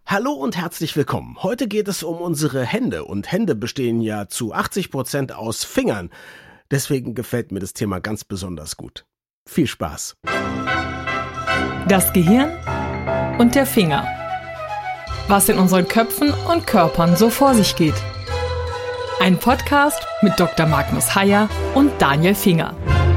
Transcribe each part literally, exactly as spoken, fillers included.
Hallo und herzlich willkommen. Heute geht es um unsere Hände und Hände bestehen ja zu achtzig Prozent aus Fingern. Deswegen gefällt mir das Thema ganz besonders gut. Viel Spaß. Das Gehirn und der Finger. Was in unseren Köpfen und Körpern so vor sich geht. Ein Podcast mit Doktor Magnus Heyer und Daniel Finger.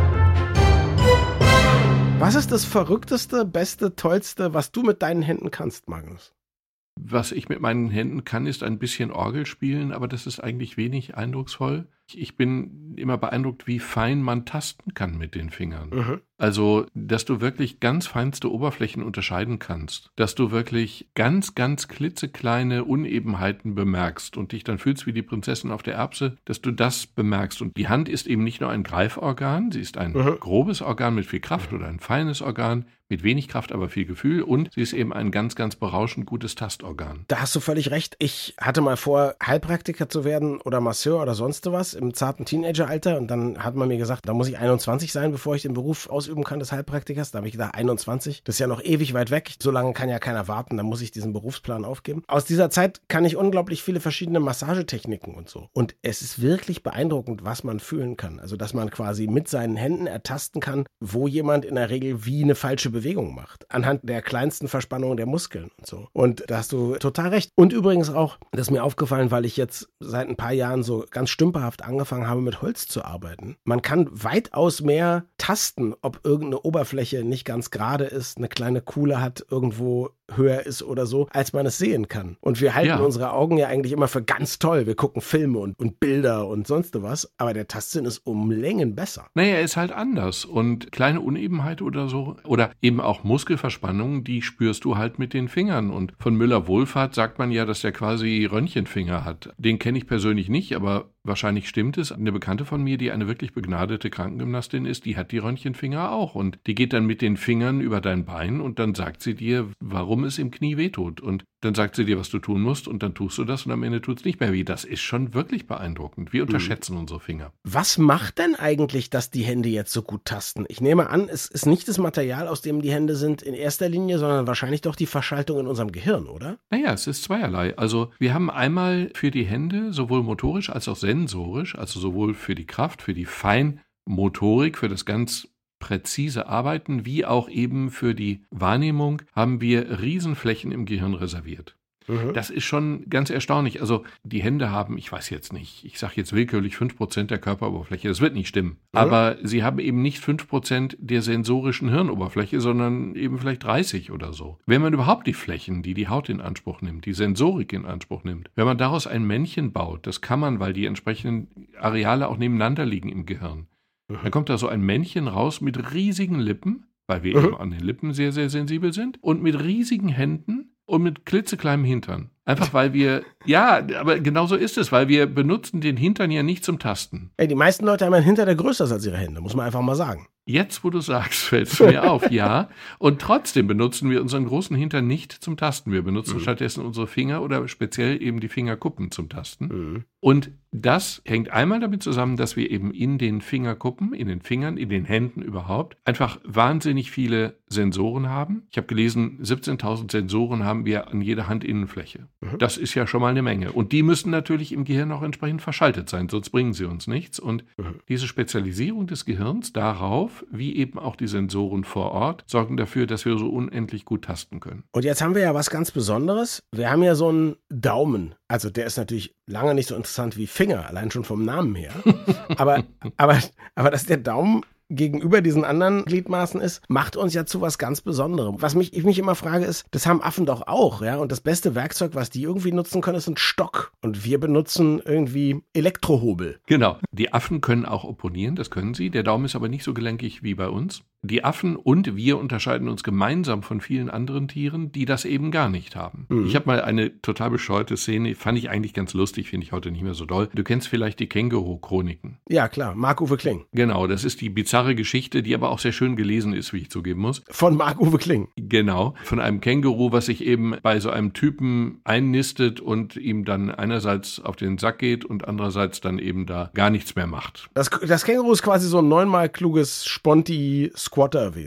Was ist das Verrückteste, Beste, Tollste, was du mit deinen Händen kannst, Magnus? Was ich mit meinen Händen kann, ist ein bisschen Orgel spielen, aber das ist eigentlich wenig eindrucksvoll. Ich bin immer beeindruckt, wie fein man tasten kann mit den Fingern. Mhm. Also, dass du wirklich ganz feinste Oberflächen unterscheiden kannst. Dass du wirklich ganz, ganz klitzekleine Unebenheiten bemerkst und dich dann fühlst wie die Prinzessin auf der Erbse, dass du das bemerkst. Und die Hand ist eben nicht nur ein Greiforgan, sie ist ein mhm. grobes Organ mit viel Kraft oder ein feines Organ mit wenig Kraft, aber viel Gefühl. Und sie ist eben ein ganz, ganz berauschend gutes Tastorgan. Da hast du völlig recht. Ich hatte mal vor, Heilpraktiker zu werden oder Masseur oder sonst was im zarten Teenageralter. Und dann hat man mir gesagt, da muss ich einundzwanzig sein, bevor ich den Beruf ausüben kann des Heilpraktikers. Da habe ich gedacht, einundzwanzig, das ist ja noch ewig weit weg. So lange kann ja keiner warten, dann muss ich diesen Berufsplan aufgeben. Aus dieser Zeit kann ich unglaublich viele verschiedene Massagetechniken und so. Und es ist wirklich beeindruckend, was man fühlen kann. Also, dass man quasi mit seinen Händen ertasten kann, wo jemand in der Regel wie eine falsche Bewegung macht. Anhand der kleinsten Verspannungen der Muskeln und so. Und da hast du total recht. Und übrigens auch, das ist mir aufgefallen, weil ich jetzt seit ein paar Jahren so ganz stümperhaft angefangen habe, mit Holz zu arbeiten. Man kann weitaus mehr tasten, ob irgendeine Oberfläche nicht ganz gerade ist, eine kleine Kuhle hat, irgendwo höher ist oder so, als man es sehen kann. Und wir halten ja. unsere Augen ja eigentlich immer für ganz toll. Wir gucken Filme und, und Bilder und sonst was, aber der Tastsinn ist um Längen besser. Naja, er ist halt anders. Und kleine Unebenheit oder so, oder eben auch Muskelverspannungen, die spürst du halt mit den Fingern. Und von Müller-Wohlfahrt sagt man ja, dass er quasi Röntgenfinger hat. Den kenne ich persönlich nicht, aber wahrscheinlich stimmt es. Eine Bekannte von mir, die eine wirklich begnadete Krankengymnastin ist, die hat die Röntgenfinger auch. Und die geht dann mit den Fingern über dein Bein und dann sagt sie dir, warum es im Knie wehtut. Und dann sagt sie dir, was du tun musst und dann tust du das und am Ende tut es nicht mehr weh. Das ist schon wirklich beeindruckend. Wir unterschätzen mhm. unsere Finger. Was macht denn eigentlich, dass die Hände jetzt so gut tasten? Ich nehme an, es ist nicht das Material, aus dem die Hände sind in erster Linie, sondern wahrscheinlich doch die Verschaltung in unserem Gehirn, oder? Naja, es ist zweierlei. Also wir haben einmal für die Hände sowohl motorisch als auch sensorisch, also sowohl für die Kraft, für die Feinmotorik, für das ganz präzise Arbeiten, wie auch eben für die Wahrnehmung, haben wir Riesenflächen im Gehirn reserviert. Mhm. Das ist schon ganz erstaunlich. Also die Hände haben, ich weiß jetzt nicht, ich sage jetzt willkürlich fünf Prozent der Körperoberfläche, das wird nicht stimmen. Mhm. Aber sie haben eben nicht fünf Prozent der sensorischen Hirnoberfläche, sondern eben vielleicht dreißig oder so. Wenn man überhaupt die Flächen, die die Haut in Anspruch nimmt, die Sensorik in Anspruch nimmt, wenn man daraus ein Männchen baut, das kann man, weil die entsprechenden Areale auch nebeneinander liegen im Gehirn. Dann kommt da so ein Männchen raus mit riesigen Lippen, weil wir mhm. eben an den Lippen sehr, sehr sensibel sind, und mit riesigen Händen und mit klitzekleinem Hintern. Einfach weil wir, ja, aber genau so ist es, weil wir benutzen den Hintern ja nicht zum Tasten. Ey, die meisten Leute haben einen Hintern, der größer ist als ihre Hände, muss man einfach mal sagen. Jetzt, wo du sagst, fällt es mir auf, ja. Und trotzdem benutzen wir unseren großen Hintern nicht zum Tasten. Wir benutzen mhm. stattdessen unsere Finger oder speziell eben die Fingerkuppen zum Tasten. Mhm. Und das hängt einmal damit zusammen, dass wir eben in den Fingerkuppen, in den Fingern, in den Händen überhaupt einfach wahnsinnig viele Sensoren haben. Ich habe gelesen, siebzehntausend Sensoren haben wir an jeder Handinnenfläche. Mhm. Das ist ja schon mal eine Menge. Und die müssen natürlich im Gehirn auch entsprechend verschaltet sein, sonst bringen sie uns nichts. Und mhm. diese Spezialisierung des Gehirns darauf, wie eben auch die Sensoren vor Ort, sorgen dafür, dass wir so unendlich gut tasten können. Und jetzt haben wir ja was ganz Besonderes. Wir haben ja so einen Daumen. Also der ist natürlich lange nicht so interessant wie Finger, allein schon vom Namen her. aber, aber, aber dass der Daumen gegenüber diesen anderen Gliedmaßen ist, macht uns ja zu was ganz Besonderem. Was mich, ich mich immer frage ist, das haben Affen doch auch, ja? Und das beste Werkzeug, was die irgendwie nutzen können, ist ein Stock. Und wir benutzen irgendwie Elektrohobel. Genau. Die Affen können auch opponieren, das können sie. Der Daumen ist aber nicht so gelenkig wie bei uns. Die Affen und wir unterscheiden uns gemeinsam von vielen anderen Tieren, die das eben gar nicht haben. Mhm. Ich habe mal eine total bescheuerte Szene, fand ich eigentlich ganz lustig, finde ich heute nicht mehr so doll. Du kennst vielleicht die Känguru-Chroniken. Ja, klar, Marc-Uwe Kling. Genau, das ist die bizarre Geschichte, die aber auch sehr schön gelesen ist, wie ich zugeben muss. Von Marc-Uwe Kling. Genau, von einem Känguru, was sich eben bei so einem Typen einnistet und ihm dann einerseits auf den Sack geht und andererseits dann eben da gar nichts mehr macht. Das, das Känguru ist quasi so ein neunmal kluges Sponti Squatterwesen.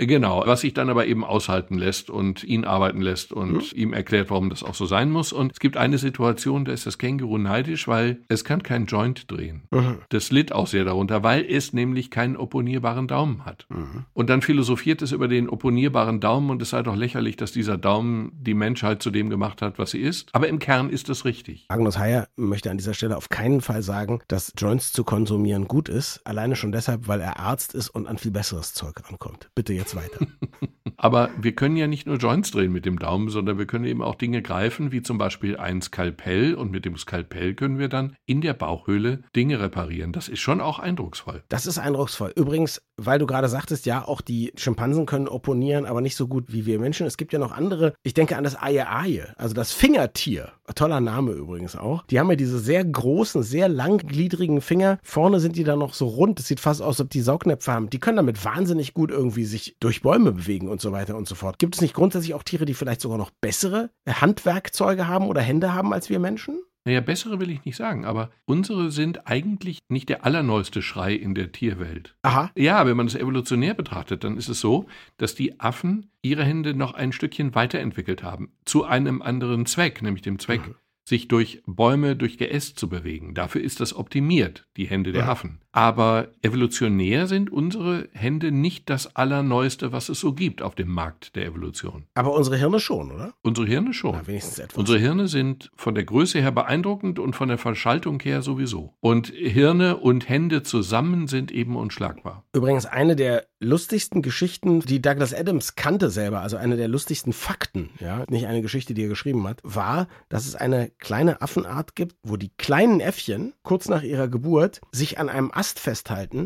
Genau, was sich dann aber eben aushalten lässt und ihn arbeiten lässt und mhm. ihm erklärt, warum das auch so sein muss. Und es gibt eine Situation, da ist das Känguru neidisch, weil es kann keinen Joint drehen. Mhm. Das litt auch sehr darunter, weil es nämlich keinen opponierbaren Daumen hat. Mhm. Und dann philosophiert es über den opponierbaren Daumen und es sei doch lächerlich, dass dieser Daumen die Menschheit zu dem gemacht hat, was sie ist. Aber im Kern ist es richtig. Magnus Heyer möchte an dieser Stelle auf keinen Fall sagen, dass Joints zu konsumieren gut ist. Alleine schon deshalb, weil er Arzt ist und an viel besseres Zeug rankommt. Bitte jetzt weiter. Aber wir können ja nicht nur Joints drehen mit dem Daumen, sondern wir können eben auch Dinge greifen, wie zum Beispiel ein Skalpell. Und mit dem Skalpell können wir dann in der Bauchhöhle Dinge reparieren. Das ist schon auch eindrucksvoll. Das ist eindrucksvoll. Übrigens, weil du gerade sagtest, ja, auch die Schimpansen können opponieren, aber nicht so gut wie wir Menschen. Es gibt ja noch andere, ich denke an das Aye-Aye, also das Fingertier. Toller Name übrigens auch. Die haben ja diese sehr großen, sehr langgliedrigen Finger. Vorne sind die dann noch so rund. Es sieht fast aus, als ob die Saugnäpfe haben. Die können damit wahnsinnig gut irgendwie sich durch Bäume bewegen und so weiter und so fort. Gibt es nicht grundsätzlich auch Tiere, die vielleicht sogar noch bessere Handwerkzeuge haben oder Hände haben als wir Menschen? Naja, bessere will ich nicht sagen, aber unsere sind eigentlich nicht der allerneueste Schrei in der Tierwelt. Aha. Ja, wenn man es evolutionär betrachtet, dann ist es so, dass die Affen ihre Hände noch ein Stückchen weiterentwickelt haben. Zu einem anderen Zweck, nämlich dem Zweck, mhm. sich durch Bäume, durch Geäst zu bewegen. Dafür ist das optimiert, die Hände der ja. Affen. Aber evolutionär sind unsere Hände nicht das Allerneueste, was es so gibt auf dem Markt der Evolution. Aber unsere Hirne schon, oder? Unsere Hirne schon. Na, wenigstens etwas. Unsere Hirne sind von der Größe her beeindruckend und von der Verschaltung her sowieso. Und Hirne und Hände zusammen sind eben unschlagbar. Übrigens eine der lustigsten Geschichten, die Douglas Adams kannte selber, also eine der lustigsten Fakten, ja, nicht eine Geschichte, die er geschrieben hat, war, dass es eine kleine Affenart gibt, wo die kleinen Äffchen kurz nach ihrer Geburt sich an einem Ast festhalten,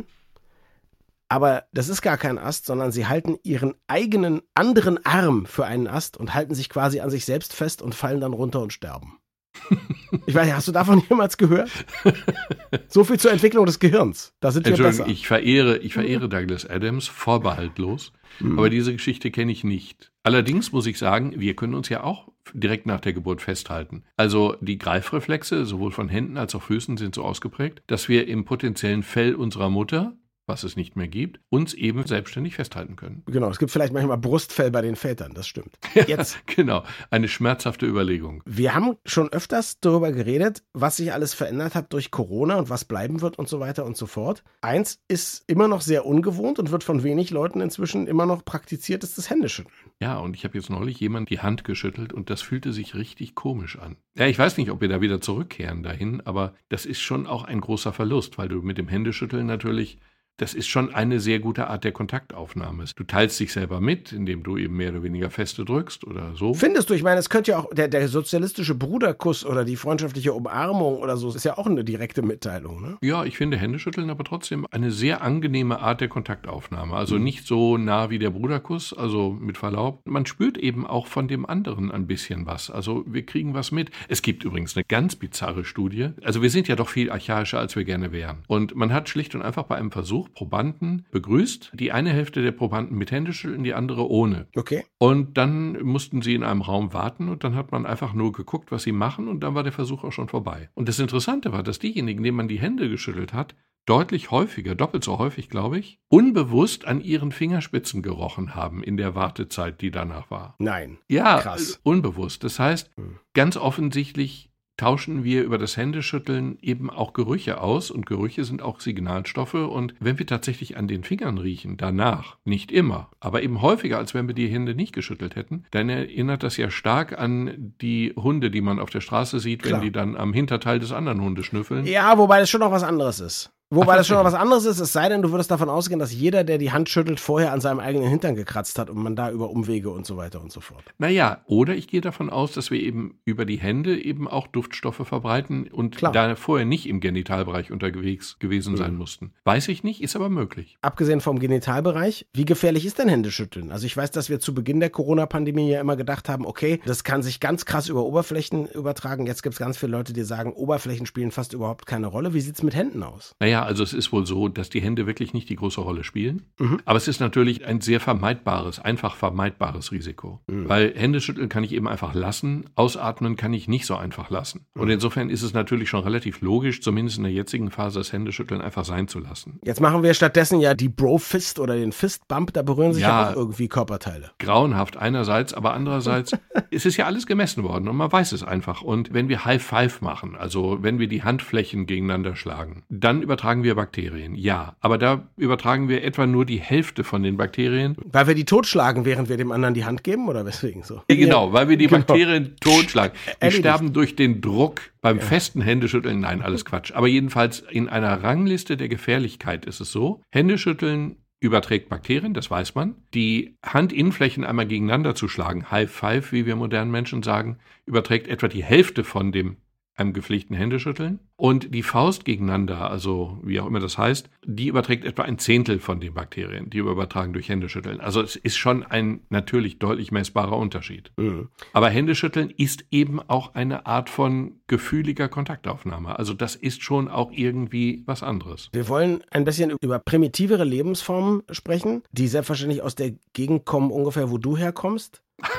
aber das ist gar kein Ast, sondern sie halten ihren eigenen anderen Arm für einen Ast und halten sich quasi an sich selbst fest und fallen dann runter und sterben. Ich weiß nicht, hast du davon jemals gehört? So viel zur Entwicklung des Gehirns. Da sind wir besser. Ich verehre, ich verehre Douglas Adams vorbehaltlos, mhm. aber diese Geschichte kenne ich nicht. Allerdings muss ich sagen, wir können uns ja auch direkt nach der Geburt festhalten. Also die Greifreflexe, sowohl von Händen als auch Füßen, sind so ausgeprägt, dass wir im potenziellen Fell unserer Mutter, was es nicht mehr gibt, uns eben selbstständig festhalten können. Genau, es gibt vielleicht manchmal Brustfell bei den Vätern, das stimmt. Jetzt. Genau, eine schmerzhafte Überlegung. Wir haben schon öfters darüber geredet, was sich alles verändert hat durch Corona und was bleiben wird und so weiter und so fort. Eins ist immer noch sehr ungewohnt und wird von wenig Leuten inzwischen immer noch praktiziert, ist das Händeschütteln. Ja, und ich habe jetzt neulich jemand die Hand geschüttelt und das fühlte sich richtig komisch an. Ja, ich weiß nicht, ob wir da wieder zurückkehren dahin, aber das ist schon auch ein großer Verlust, weil du mit dem Händeschütteln natürlich, das ist schon eine sehr gute Art der Kontaktaufnahme. Du teilst dich selber mit, indem du eben mehr oder weniger feste drückst oder so. Findest du? Ich meine, es könnte ja auch der, der sozialistische Bruderkuss oder die freundschaftliche Umarmung oder so, das ist ja auch eine direkte Mitteilung, ne? Ja, ich finde Händeschütteln aber trotzdem eine sehr angenehme Art der Kontaktaufnahme. Also nicht so nah wie der Bruderkuss, also mit Verlaub. Man spürt eben auch von dem anderen ein bisschen was. Also wir kriegen was mit. Es gibt übrigens eine ganz bizarre Studie. Also wir sind ja doch viel archaischer, als wir gerne wären. Und man hat schlicht und einfach bei einem Versuch Probanden begrüßt. Die eine Hälfte der Probanden mit Händeschütteln, die andere ohne. Okay. Und dann mussten sie in einem Raum warten und dann hat man einfach nur geguckt, was sie machen und dann war der Versuch auch schon vorbei. Und das Interessante war, dass diejenigen, denen man die Hände geschüttelt hat, deutlich häufiger, doppelt so häufig, glaube ich, unbewusst an ihren Fingerspitzen gerochen haben in der Wartezeit, die danach war. Nein. Ja, krass. Unbewusst. Das heißt, hm. ganz offensichtlich tauschen wir über das Händeschütteln eben auch Gerüche aus und Gerüche sind auch Signalstoffe und wenn wir tatsächlich an den Fingern riechen, danach, nicht immer, aber eben häufiger, als wenn wir die Hände nicht geschüttelt hätten, dann erinnert das ja stark an die Hunde, die man auf der Straße sieht, Klar. wenn die dann am Hinterteil des anderen Hundes schnüffeln. Ja, wobei das schon noch was anderes ist. Wobei Ach, das schon noch was anderes ist, es sei denn, du würdest davon ausgehen, dass jeder, der die Hand schüttelt, vorher an seinem eigenen Hintern gekratzt hat und man da über Umwege und so weiter und so fort. Naja, oder ich gehe davon aus, dass wir eben über die Hände eben auch Duftstoffe verbreiten und Klar. da vorher nicht im Genitalbereich unterwegs gewesen mhm. sein mussten. Weiß ich nicht, ist aber möglich. Abgesehen vom Genitalbereich, wie gefährlich ist denn Händeschütteln? Also ich weiß, dass wir zu Beginn der Corona-Pandemie ja immer gedacht haben, okay, das kann sich ganz krass über Oberflächen übertragen. Jetzt gibt es ganz viele Leute, die sagen, Oberflächen spielen fast überhaupt keine Rolle. Wie sieht es mit Händen aus? Naja, Naja, also es ist wohl so, dass die Hände wirklich nicht die große Rolle spielen. Mhm. Aber es ist natürlich ein sehr vermeidbares, einfach vermeidbares Risiko. Mhm. Weil Händeschütteln kann ich eben einfach lassen, ausatmen kann ich nicht so einfach lassen. Mhm. Und insofern ist es natürlich schon relativ logisch, zumindest in der jetzigen Phase, das Händeschütteln einfach sein zu lassen. Jetzt machen wir stattdessen ja die Bro-Fist oder den Fist-Bump, da berühren sich ja, ja auch irgendwie Körperteile. Grauenhaft einerseits, aber andererseits es ist ja alles gemessen worden und man weiß es einfach. Und wenn wir High Five machen, also wenn wir die Handflächen gegeneinander schlagen, dann übertragen wir Bakterien, ja. Aber da übertragen wir etwa nur die Hälfte von den Bakterien. Weil wir die totschlagen, während wir dem anderen die Hand geben, oder weswegen so? Genau, weil wir die genau. Bakterien totschlagen. Die sterben durch den Druck beim ja. festen Händeschütteln. Nein, alles Quatsch. Aber jedenfalls in einer Rangliste der Gefährlichkeit ist es so, Händeschütteln überträgt Bakterien, das weiß man. Die Handinnenflächen einmal gegeneinander zu schlagen, High Five, wie wir modernen Menschen sagen, überträgt etwa die Hälfte von dem einem gepflegten Händeschütteln. Und die Faust gegeneinander, also wie auch immer das heißt, die überträgt etwa ein Zehntel von den Bakterien, die wir übertragen durch Händeschütteln. Also es ist schon ein natürlich deutlich messbarer Unterschied. Mhm. Aber Händeschütteln ist eben auch eine Art von gefühliger Kontaktaufnahme. Also das ist schon auch irgendwie was anderes. Wir wollen ein bisschen über primitivere Lebensformen sprechen, die selbstverständlich aus der Gegend kommen, ungefähr wo du herkommst.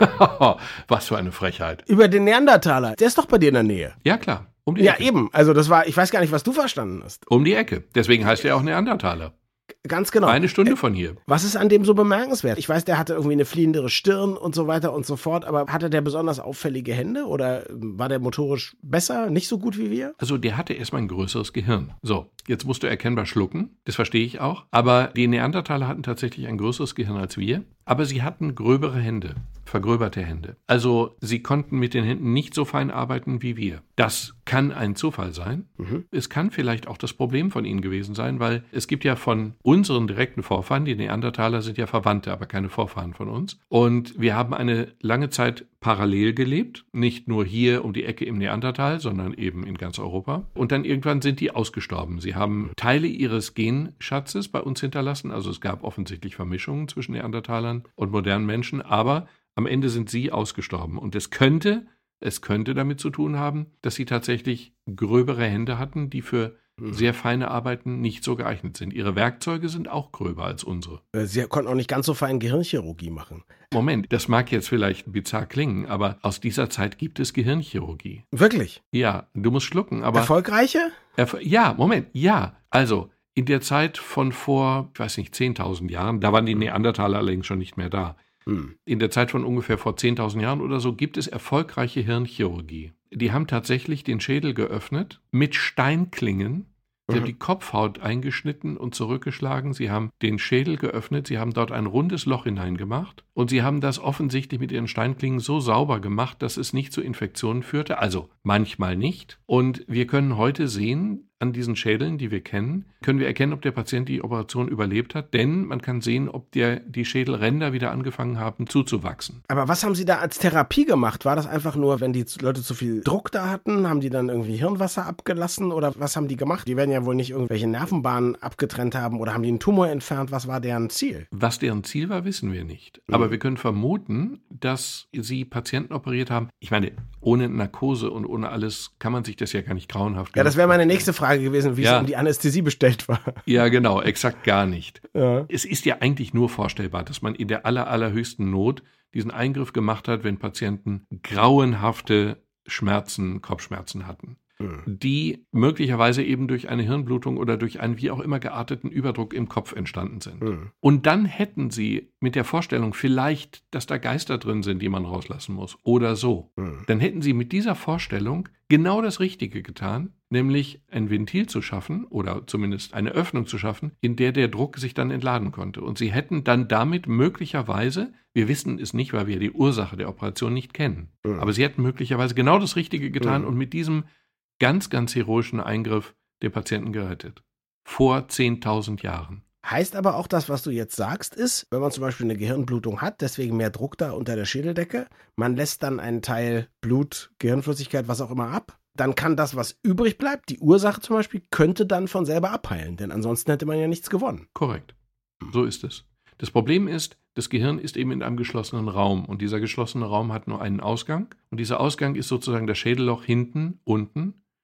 Was für eine Frechheit. Über den Neandertaler, der ist doch bei dir in der Nähe. Ja, klar. Um die ja, Ecke. Eben. Also das war, ich weiß gar nicht, was du verstanden hast. Um die Ecke. Deswegen heißt er auch Neandertaler. Ganz genau. Eine Stunde von hier. Was ist an dem so bemerkenswert? Ich weiß, der hatte irgendwie eine fliehendere Stirn und so weiter und so fort, aber hatte der besonders auffällige Hände oder war der motorisch besser, nicht so gut wie wir? Also der hatte erstmal ein größeres Gehirn. So, jetzt musst du erkennbar schlucken, das verstehe ich auch, aber die Neandertaler hatten tatsächlich ein größeres Gehirn als wir, aber sie hatten gröbere Hände, vergröberte Hände. Also sie konnten mit den Händen nicht so fein arbeiten wie wir. Das kann ein Zufall sein. Mhm. Es kann vielleicht auch das Problem von ihnen gewesen sein, weil es gibt ja von unseren direkten Vorfahren, die Neandertaler sind ja Verwandte, aber keine Vorfahren von uns. Und wir haben eine lange Zeit parallel gelebt, nicht nur hier um die Ecke im Neandertal, sondern eben in ganz Europa. Und dann irgendwann sind die ausgestorben. Sie haben Teile ihres Genschatzes bei uns hinterlassen. Also es gab offensichtlich Vermischungen zwischen Neandertalern und modernen Menschen, aber am Ende sind sie ausgestorben. Und es könnte, es könnte damit zu tun haben, dass sie tatsächlich gröbere Hände hatten, die für sehr feine Arbeiten nicht so geeignet sind. Ihre Werkzeuge sind auch gröber als unsere. Sie konnten auch nicht ganz so fein Gehirnchirurgie machen. Moment, das mag jetzt vielleicht bizarr klingen, aber aus dieser Zeit gibt es Gehirnchirurgie. Wirklich? Ja, du musst schlucken, aber... Erfolgreiche? Erf- ja, Moment, ja. Also, in der Zeit von vor, ich weiß nicht, zehntausend Jahren, da waren die Neandertaler allerdings schon nicht mehr da. Hm. In der Zeit von ungefähr vor zehntausend Jahren oder so gibt es erfolgreiche Hirnchirurgie. Die haben tatsächlich den Schädel geöffnet mit Steinklingen. Sie mhm. haben die Kopfhaut eingeschnitten und zurückgeschlagen. Sie haben den Schädel geöffnet. Sie haben dort ein rundes Loch hineingemacht. Und sie haben das offensichtlich mit ihren Steinklingen so sauber gemacht, dass es nicht zu Infektionen führte. Also manchmal nicht. Und wir können heute sehen, an diesen Schädeln, die wir kennen, können wir erkennen, ob der Patient die Operation überlebt hat, denn man kann sehen, ob der, die Schädelränder wieder angefangen haben zuzuwachsen. Aber was haben Sie da als Therapie gemacht? War das einfach nur, wenn die Leute zu viel Druck da hatten, haben die dann irgendwie Hirnwasser abgelassen oder was haben die gemacht? Die werden ja wohl nicht irgendwelche Nervenbahnen abgetrennt haben oder haben die einen Tumor entfernt? Was war deren Ziel? Was deren Ziel war, wissen wir nicht. Mhm. Aber wir können vermuten, dass sie Patienten operiert haben. Ich meine, ohne Narkose und ohne alles kann man sich das ja gar nicht grauenhaft Ja, das wäre meine nächste Frage gewesen, wie ja. es um die Anästhesie bestellt war. Ja, genau, exakt gar nicht. Ja. Es ist ja eigentlich nur vorstellbar, dass man in der aller, allerhöchsten Not diesen Eingriff gemacht hat, wenn Patienten grauenhafte Schmerzen, Kopfschmerzen hatten, mhm. die möglicherweise eben durch eine Hirnblutung oder durch einen wie auch immer gearteten Überdruck im Kopf entstanden sind. Mhm. Und dann hätten sie mit der Vorstellung vielleicht, dass da Geister drin sind, die man rauslassen muss oder so, mhm. dann hätten sie mit dieser Vorstellung genau das Richtige getan, nämlich ein Ventil zu schaffen oder zumindest eine Öffnung zu schaffen, in der der Druck sich dann entladen konnte. Und sie hätten dann damit möglicherweise, wir wissen es nicht, weil wir die Ursache der Operation nicht kennen, mhm. aber sie hätten möglicherweise genau das Richtige getan mhm. und mit diesem ganz, ganz heroischen Eingriff den Patienten gerettet. Vor zehntausend Jahren. Heißt aber auch, das, was du jetzt sagst, ist, wenn man zum Beispiel eine Gehirnblutung hat, deswegen mehr Druck da unter der Schädeldecke, man lässt dann einen Teil Blut, Gehirnflüssigkeit, was auch immer ab, dann kann das, was übrig bleibt, die Ursache zum Beispiel, könnte dann von selber abheilen, denn ansonsten hätte man ja nichts gewonnen. Korrekt. So ist es. Das Problem ist, das Gehirn ist eben in einem geschlossenen Raum und dieser geschlossene Raum hat nur einen Ausgang und dieser Ausgang ist sozusagen das Schädelloch hinten, unten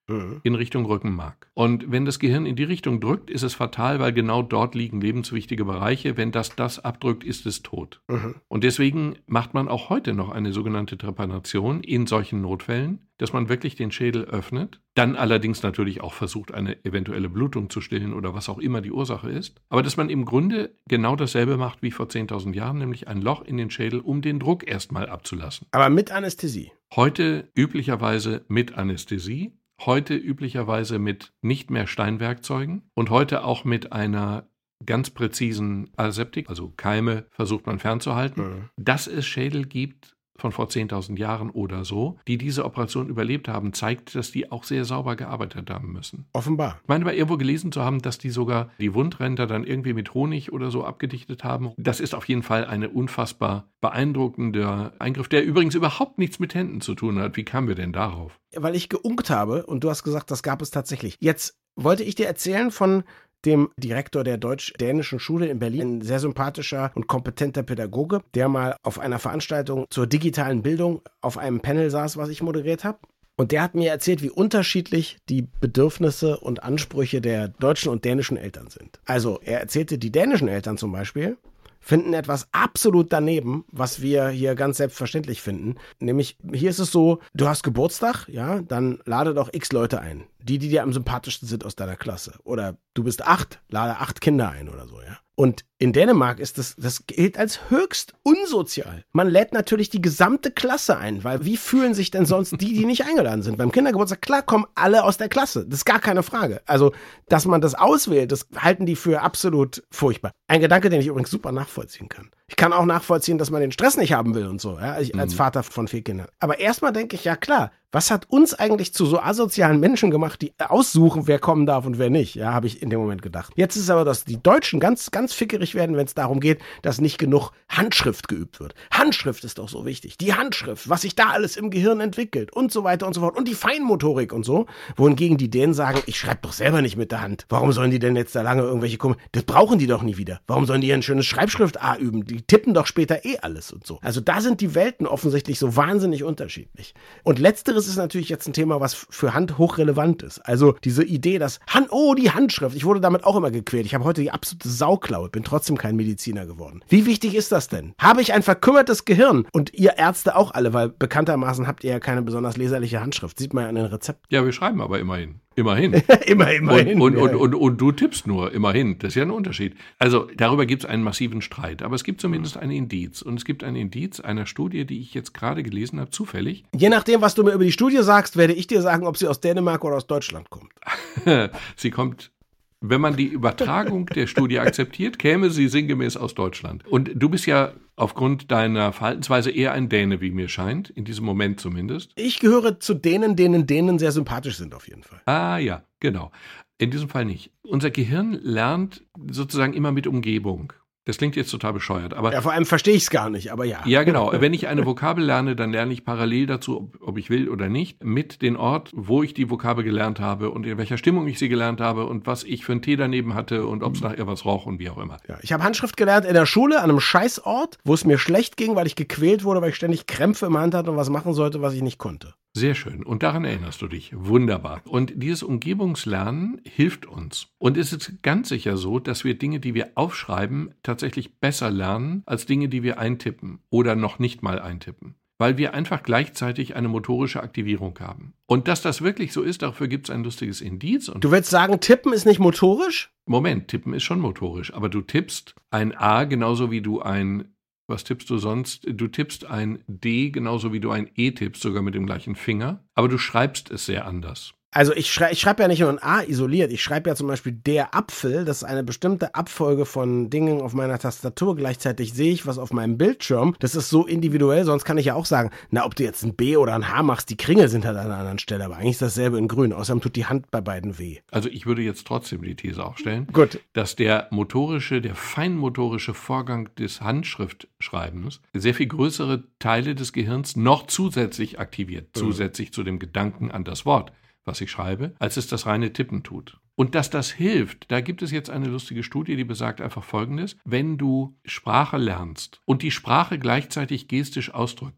mhm. in Richtung Rückenmark. Und wenn das Gehirn in die Richtung drückt, ist es fatal, weil genau dort liegen lebenswichtige Bereiche. Wenn das das abdrückt, ist es tot. Mhm. Und deswegen macht man auch heute noch eine sogenannte Trepanation in solchen Notfällen, dass man wirklich den Schädel öffnet, dann allerdings natürlich auch versucht, eine eventuelle Blutung zu stillen oder was auch immer die Ursache ist, aber dass man im Grunde genau dasselbe macht wie vor zehntausend Jahren, nämlich ein Loch in den Schädel, um den Druck erstmal abzulassen. Aber mit Anästhesie? Heute üblicherweise mit Anästhesie, heute üblicherweise mit nicht mehr Steinwerkzeugen und heute auch mit einer ganz präzisen Aseptik, also Keime versucht man fernzuhalten, mhm. dass es Schädel gibt, von vor zehntausend Jahren oder so, die diese Operation überlebt haben, zeigt, dass die auch sehr sauber gearbeitet haben müssen. Offenbar. Ich meine aber irgendwo gelesen zu haben, dass die sogar die Wundränder dann irgendwie mit Honig oder so abgedichtet haben. Das ist auf jeden Fall ein unfassbar beeindruckender Eingriff, der übrigens überhaupt nichts mit Händen zu tun hat. Wie kamen wir denn darauf? Weil ich geunkt habe und du hast gesagt, das gab es tatsächlich. Jetzt wollte ich dir erzählen von dem Direktor der deutsch-dänischen Schule in Berlin, ein sehr sympathischer und kompetenter Pädagoge, der mal auf einer Veranstaltung zur digitalen Bildung auf einem Panel saß, was ich moderiert habe. Und der hat mir erzählt, wie unterschiedlich die Bedürfnisse und Ansprüche der deutschen und dänischen Eltern sind. Also er erzählte, die dänischen Eltern zum Beispiel finden etwas absolut daneben, was wir hier ganz selbstverständlich finden. Nämlich, hier ist es so, du hast Geburtstag, ja, dann lade doch x Leute ein. Die, die dir am sympathischsten sind aus deiner Klasse. Oder du bist acht, lade acht Kinder ein oder so, ja. Und in Dänemark ist das, das gilt als höchst unsozial. Man lädt natürlich die gesamte Klasse ein, weil wie fühlen sich denn sonst die, die nicht eingeladen sind? Beim Kindergeburtstag, klar, kommen alle aus der Klasse. Das ist gar keine Frage. Also, dass man das auswählt, das halten die für absolut furchtbar. Ein Gedanke, den ich übrigens super nachvollziehen kann. Ich kann auch nachvollziehen, dass man den Stress nicht haben will und so, ja, ich, als Vater von vier Kindern. Aber erstmal denke ich, ja klar, was hat uns eigentlich zu so asozialen Menschen gemacht, die aussuchen, wer kommen darf und wer nicht? Ja, habe ich in dem Moment gedacht. Jetzt ist es aber, dass die Deutschen ganz, ganz fickerig werden, wenn es darum geht, dass nicht genug Handschrift geübt wird. Handschrift ist doch so wichtig. Die Handschrift, was sich da alles im Gehirn entwickelt und so weiter und so fort. Und die Feinmotorik und so. Wohingegen die Dänen sagen, ich schreibe doch selber nicht mit der Hand. Warum sollen die denn jetzt da lange irgendwelche kommen? Das brauchen die doch nie wieder. Warum sollen die ein schönes Schreibschrift-A üben? Die tippen doch später eh alles und so. Also da sind die Welten offensichtlich so wahnsinnig unterschiedlich. Und letzteres ist natürlich jetzt ein Thema, was für Hand hochrelevant ist. Also diese Idee, dass Hand, oh, die Handschrift, ich wurde damit auch immer gequält. Ich habe heute die absolute Sauklaue, bin trotzdem kein Mediziner geworden. Wie wichtig ist das denn? Habe ich ein verkümmertes Gehirn? Und ihr Ärzte auch alle, weil bekanntermaßen habt ihr ja keine besonders leserliche Handschrift. Sieht man ja an den Rezepten. Ja, wir schreiben aber immerhin. Immerhin. Immer, immerhin. Und, und, ja. und, und, und du tippst nur, immerhin. Das ist ja ein Unterschied. Also darüber gibt es einen massiven Streit. Aber es gibt zumindest ein Indiz. Und es gibt ein Indiz einer Studie, die ich jetzt gerade gelesen habe, zufällig. Je nachdem, was du mir über die Studie sagst, werde ich dir sagen, ob sie aus Dänemark oder aus Deutschland kommt. Sie kommt... Wenn man die Übertragung der Studie akzeptiert, käme sie sinngemäß aus Deutschland. Und du bist ja aufgrund deiner Verhaltensweise eher ein Däne, wie mir scheint, in diesem Moment zumindest. Ich gehöre zu denen, denen Dänen sehr sympathisch sind, auf jeden Fall. Ah ja, genau. In diesem Fall nicht. Unser Gehirn lernt sozusagen immer mit Umgebung. Das klingt jetzt total bescheuert, aber... Ja, vor allem verstehe ich es gar nicht, aber ja. Ja, genau. Wenn ich eine Vokabel lerne, dann lerne ich parallel dazu, ob, ob ich will oder nicht, mit dem Ort, wo ich die Vokabel gelernt habe und in welcher Stimmung ich sie gelernt habe und was ich für einen Tee daneben hatte und ob es nach irgendwas roch und wie auch immer. Ja, ich habe Handschrift gelernt in der Schule, an einem Scheißort, wo es mir schlecht ging, weil ich gequält wurde, weil ich ständig Krämpfe im Hand hatte und was machen sollte, was ich nicht konnte. Sehr schön. Und daran erinnerst du dich. Wunderbar. Und dieses Umgebungslernen hilft uns. Und es ist ganz sicher so, dass wir Dinge, die wir aufschreiben, tatsächlich besser lernen als Dinge, die wir eintippen oder noch nicht mal eintippen. Weil wir einfach gleichzeitig eine motorische Aktivierung haben. Und dass das wirklich so ist, dafür gibt es ein lustiges Indiz. Und du willst sagen, tippen ist nicht motorisch? Moment, tippen ist schon motorisch. Aber du tippst ein A genauso wie du ein... Was tippst du sonst? Du tippst ein D genauso wie du ein E tippst, sogar mit dem gleichen Finger. Aber du schreibst es sehr anders. Also ich schreibe ich schreib ja nicht nur ein A isoliert, ich schreibe ja zum Beispiel der Apfel, das ist eine bestimmte Abfolge von Dingen auf meiner Tastatur, gleichzeitig sehe ich was auf meinem Bildschirm, das ist so individuell, sonst kann ich ja auch sagen, na, ob du jetzt ein B oder ein H machst, die Kringel sind halt an einer anderen Stelle, aber eigentlich ist dasselbe in grün, außerdem tut die Hand bei beiden weh. Also ich würde jetzt trotzdem die These aufstellen, Gut. dass der motorische, der feinmotorische Vorgang des Handschriftschreibens sehr viel größere Teile des Gehirns noch zusätzlich aktiviert, mhm. zusätzlich zu dem Gedanken an das Wort, was ich schreibe, als es das reine Tippen tut. Und dass das hilft, da gibt es jetzt eine lustige Studie, die besagt einfach Folgendes. Wenn du Sprache lernst und die Sprache gleichzeitig gestisch ausdrückst,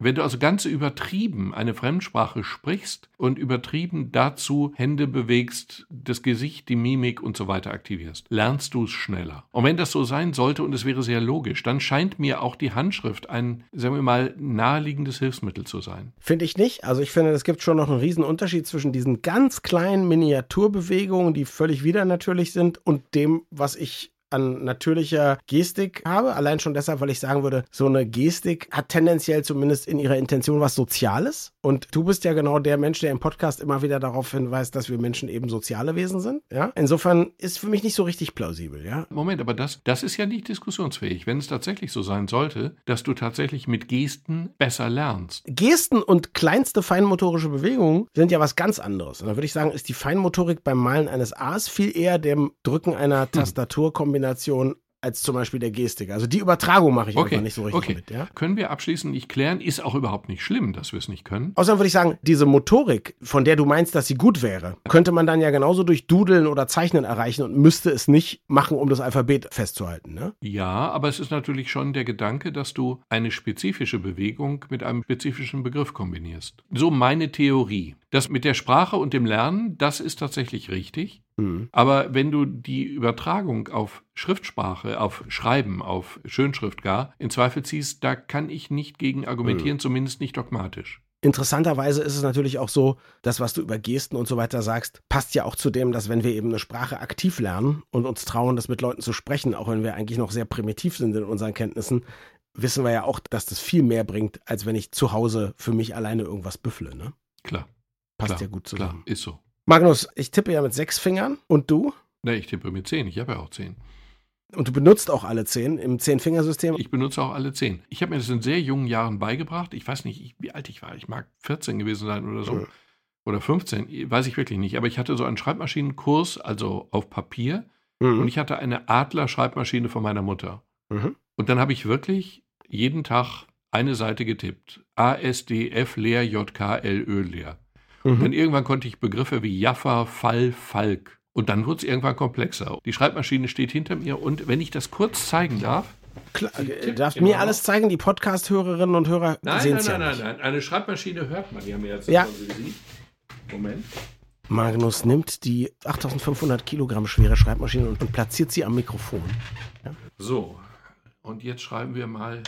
Wenn du also ganz übertrieben eine Fremdsprache sprichst und übertrieben dazu Hände bewegst, das Gesicht, die Mimik und so weiter aktivierst, lernst du es schneller. Und wenn das so sein sollte und es wäre sehr logisch, dann scheint mir auch die Handschrift ein, sagen wir mal, naheliegendes Hilfsmittel zu sein. Finde ich nicht. Also ich finde, es gibt schon noch einen riesen Unterschied zwischen diesen ganz kleinen Miniaturbewegungen, die völlig widernatürlich sind, und dem, was ich an natürlicher Gestik habe. Allein schon deshalb, weil ich sagen würde, so eine Gestik hat tendenziell zumindest in ihrer Intention was Soziales. Und du bist ja genau der Mensch, der im Podcast immer wieder darauf hinweist, dass wir Menschen eben soziale Wesen sind. Ja? Insofern ist für mich nicht so richtig plausibel. Ja? Moment, aber das, das ist ja nicht diskussionsfähig. Wenn es tatsächlich so sein sollte, dass du tatsächlich mit Gesten besser lernst. Gesten und kleinste feinmotorische Bewegungen sind ja was ganz anderes. Und da würde ich sagen, ist die Feinmotorik beim Malen eines A's viel eher dem Drücken einer Tastaturkombination als zum Beispiel der Gestik. Also die Übertragung mache ich okay, einfach nicht so richtig okay. mit. Ja? Können wir abschließend nicht klären, ist auch überhaupt nicht schlimm, dass wir es nicht können. Außerdem würde ich sagen, diese Motorik, von der du meinst, dass sie gut wäre, könnte man dann ja genauso durch Dudeln oder Zeichnen erreichen und müsste es nicht machen, um das Alphabet festzuhalten. Ne? Ja, aber es ist natürlich schon der Gedanke, dass du eine spezifische Bewegung mit einem spezifischen Begriff kombinierst. So meine Theorie. Das mit der Sprache und dem Lernen, das ist tatsächlich richtig. Mhm. Aber wenn du die Übertragung auf Schriftsprache, auf Schreiben, auf Schönschrift gar in Zweifel ziehst, da kann ich nicht gegen argumentieren, mhm. zumindest nicht dogmatisch. Interessanterweise ist es natürlich auch so, das, was du über Gesten und so weiter sagst, passt ja auch zu dem, dass wenn wir eben eine Sprache aktiv lernen und uns trauen, das mit Leuten zu sprechen, auch wenn wir eigentlich noch sehr primitiv sind in unseren Kenntnissen, wissen wir ja auch, dass das viel mehr bringt, als wenn ich zu Hause für mich alleine irgendwas büffle. Ne? Klar. Passt klar, ja gut zusammen. Klar, ist so. Magnus, ich tippe ja mit sechs Fingern. Und du? Ne, ich tippe mit zehn. Ich habe ja auch zehn. Und du benutzt auch alle zehn im Zehn-Fingersystem? Ich benutze auch alle zehn. Ich habe mir das in sehr jungen Jahren beigebracht. Ich weiß nicht, wie alt ich war. Ich mag vierzehn gewesen sein oder so. Mhm. Oder fünfzehn, weiß ich wirklich nicht. Aber ich hatte so einen Schreibmaschinenkurs, also auf Papier. Mhm. Und ich hatte eine Adler-Schreibmaschine von meiner Mutter. Mhm. Und dann habe ich wirklich jeden Tag eine Seite getippt. A, S, D, F, leer, J, K, L, Ö, leer. Mhm. Und dann irgendwann konnte ich Begriffe wie Jaffa, Fall, Falk. Und dann wurde es irgendwann komplexer. Die Schreibmaschine steht hinter mir und wenn ich das kurz zeigen darf. Klar, du darfst mir alles zeigen, die Podcast-Hörerinnen und Hörer sehen es ja Nein, nein, nicht. nein, nein, eine Schreibmaschine hört man. Die haben wir jetzt ja. gesehen. Moment. Magnus nimmt die achttausendfünfhundert Kilogramm schwere Schreibmaschine und, und platziert sie am Mikrofon. Ja. So, und jetzt schreiben wir mal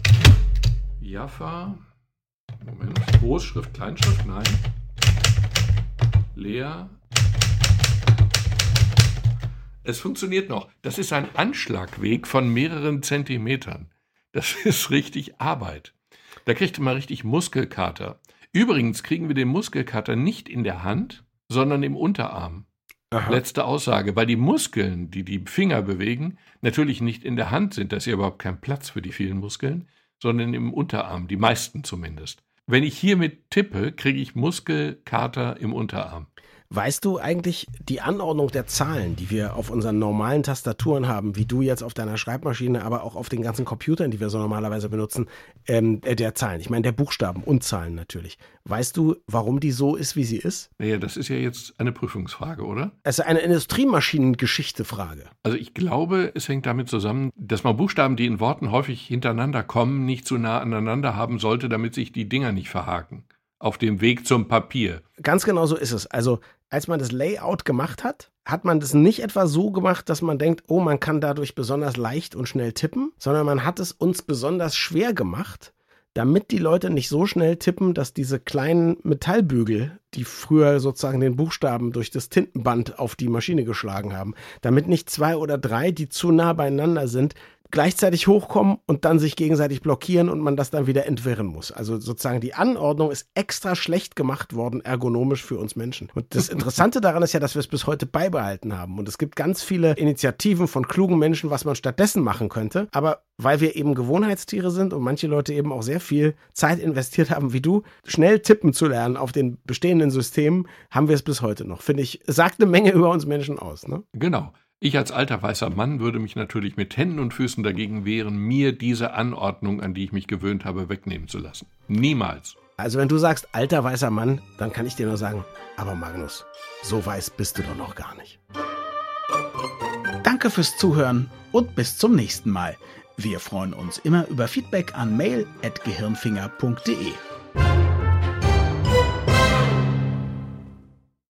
Jaffa. Moment, Großschrift, Kleinschrift, nein. Leer. Es funktioniert noch. Das ist ein Anschlagweg von mehreren Zentimetern. Das ist richtig Arbeit. Da kriegt man richtig Muskelkater. Übrigens kriegen wir den Muskelkater nicht in der Hand, sondern im Unterarm. Aha. Letzte Aussage, weil die Muskeln, die die Finger bewegen, natürlich nicht in der Hand sind. Da ist ja überhaupt kein Platz für die vielen Muskeln, sondern im Unterarm, die meisten zumindest. Wenn ich hiermit tippe, kriege ich Muskelkater im Unterarm. Weißt du eigentlich die Anordnung der Zahlen, die wir auf unseren normalen Tastaturen haben, wie du jetzt auf deiner Schreibmaschine, aber auch auf den ganzen Computern, die wir so normalerweise benutzen, ähm, der Zahlen, ich meine der Buchstaben und Zahlen natürlich. Weißt du, warum die so ist, wie sie ist? Naja, das ist ja jetzt eine Prüfungsfrage, oder? Es ist eine Industriemaschinengeschichte-Frage. Also ich glaube, es hängt damit zusammen, dass man Buchstaben, die in Worten häufig hintereinander kommen, nicht zu nah aneinander haben sollte, damit sich die Dinger nicht verhaken. Auf dem Weg zum Papier. Ganz genau so ist es. Also als man das Layout gemacht hat, hat man das nicht etwa so gemacht, dass man denkt, oh, man kann dadurch besonders leicht und schnell tippen, sondern man hat es uns besonders schwer gemacht, damit die Leute nicht so schnell tippen, dass diese kleinen Metallbügel, die früher sozusagen den Buchstaben durch das Tintenband auf die Maschine geschlagen haben, damit nicht zwei oder drei, die zu nah beieinander sind, gleichzeitig hochkommen und dann sich gegenseitig blockieren und man das dann wieder entwirren muss. Also sozusagen die Anordnung ist extra schlecht gemacht worden, ergonomisch für uns Menschen. Und das Interessante daran ist ja, dass wir es bis heute beibehalten haben. Und es gibt ganz viele Initiativen von klugen Menschen, was man stattdessen machen könnte. Aber weil wir eben Gewohnheitstiere sind und manche Leute eben auch sehr viel Zeit investiert haben, wie du, schnell tippen zu lernen auf den bestehenden Systemen, haben wir es bis heute noch. Finde ich, sagt eine Menge über uns Menschen aus, ne? Genau. Ich als alter weißer Mann würde mich natürlich mit Händen und Füßen dagegen wehren, mir diese Anordnung, an die ich mich gewöhnt habe, wegnehmen zu lassen. Niemals. Also wenn du sagst, alter weißer Mann, dann kann ich dir nur sagen, aber Magnus, so weiß bist du doch noch gar nicht. Danke fürs Zuhören und bis zum nächsten Mal. Wir freuen uns immer über Feedback an mail at gehirnfinger punkt de.